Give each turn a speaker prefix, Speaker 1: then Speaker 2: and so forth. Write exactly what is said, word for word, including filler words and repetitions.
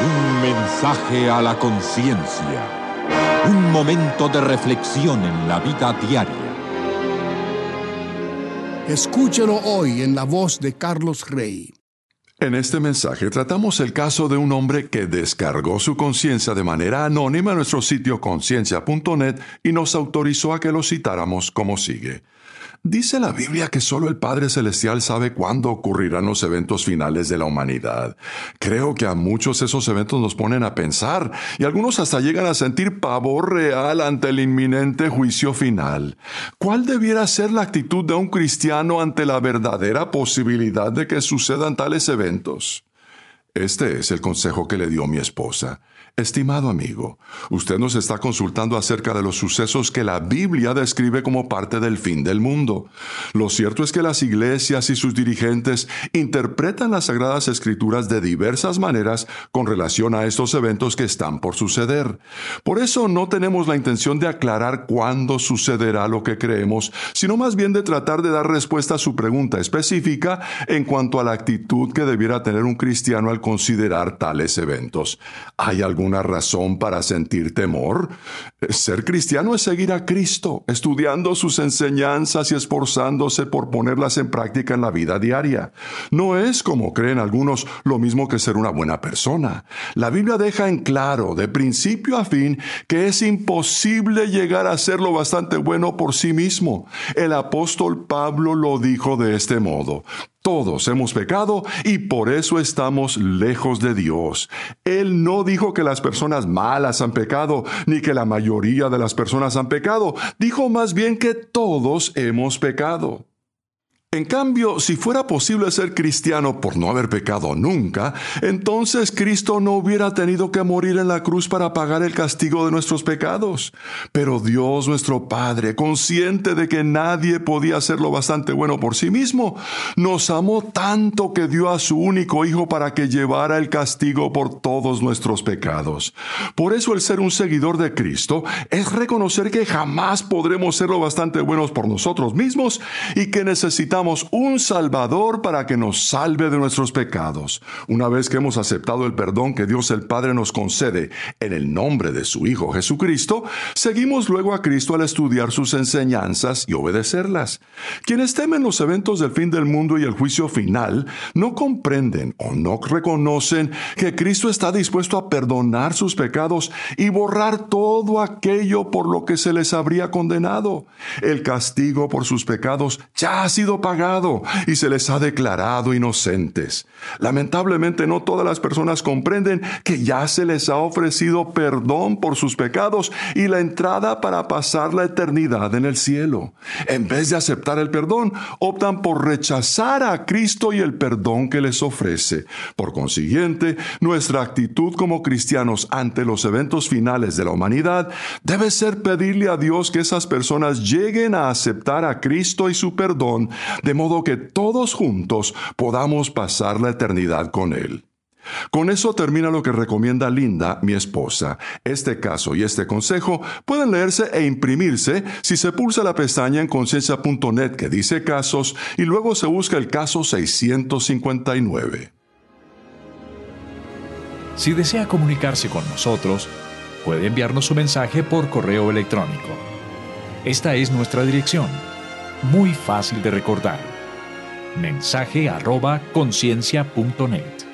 Speaker 1: Un mensaje a la conciencia. Un momento de reflexión en la vida diaria.
Speaker 2: Escúchelo hoy en la voz de Carlos Rey.
Speaker 3: En este mensaje tratamos el caso de un hombre que descargó su conciencia de manera anónima en nuestro sitio conciencia punto net y nos autorizó a que lo citáramos como sigue. Dice la Biblia que solo el Padre Celestial sabe cuándo ocurrirán los eventos finales de la humanidad. Creo que a muchos esos eventos nos ponen a pensar y algunos hasta llegan a sentir pavor real ante el inminente juicio final. ¿Cuál debiera ser la actitud de un cristiano ante la verdadera posibilidad de que sucedan tales eventos? Este es el consejo que le dio mi esposa. Estimado amigo, usted nos está consultando acerca de los sucesos que la Biblia describe como parte del fin del mundo. Lo cierto es que las iglesias y sus dirigentes interpretan las Sagradas Escrituras de diversas maneras con relación a estos eventos que están por suceder. Por eso no tenemos la intención de aclarar cuándo sucederá lo que creemos, sino más bien de tratar de dar respuesta a su pregunta específica en cuanto a la actitud que debiera tener un cristiano al considerar tales eventos. ¿Hay algún ¿Una razón para sentir temor? Ser cristiano es seguir a Cristo, estudiando sus enseñanzas y esforzándose por ponerlas en práctica en la vida diaria. No es, como creen algunos, lo mismo que ser una buena persona. La Biblia deja en claro, de principio a fin, que es imposible llegar a ser lo bastante bueno por sí mismo. El apóstol Pablo lo dijo de este modo: todos hemos pecado y por eso estamos lejos de Dios. Él no dijo que las personas malas han pecado, ni que la mayoría de las personas han pecado. Dijo más bien que todos hemos pecado. En cambio, si fuera posible ser cristiano por no haber pecado nunca, entonces Cristo no hubiera tenido que morir en la cruz para pagar el castigo de nuestros pecados. Pero Dios, nuestro Padre, consciente de que nadie podía ser lo bastante bueno por sí mismo, nos amó tanto que dio a su único Hijo para que llevara el castigo por todos nuestros pecados. Por eso el ser un seguidor de Cristo es reconocer que jamás podremos ser lo bastante buenos por nosotros mismos y que necesitamos un Salvador para que nos salve de nuestros pecados. Una vez que hemos aceptado el perdón que Dios el Padre nos concede en el nombre de su Hijo Jesucristo, seguimos luego a Cristo al estudiar sus enseñanzas y obedecerlas. Quienes temen los eventos del fin del mundo y el juicio final no comprenden o no reconocen que Cristo está dispuesto a perdonar sus pecados y borrar todo aquello por lo que se les habría condenado. El castigo por sus pecados ya ha sido pagado y se les ha declarado inocentes. Lamentablemente no todas las personas comprenden que ya se les ha ofrecido perdón por sus pecados y la entrada para pasar la eternidad en el cielo. En vez de aceptar el perdón, optan por rechazar a Cristo y el perdón que les ofrece. Por consiguiente, nuestra actitud como cristianos ante los eventos finales de la humanidad debe ser pedirle a Dios que esas personas lleguen a aceptar a Cristo y su perdón, de modo que todos juntos podamos pasar la eternidad con Él. Con eso termina lo que recomienda Linda, mi esposa. Este caso y este consejo pueden leerse e imprimirse si se pulsa la pestaña en conciencia punto net que dice casos y luego se busca el caso seiscientos cincuenta y nueve.
Speaker 4: Si desea comunicarse con nosotros, puede enviarnos su mensaje por correo electrónico. Esta es nuestra dirección. Muy fácil de recordar. Mensaje arroba conciencia punto net.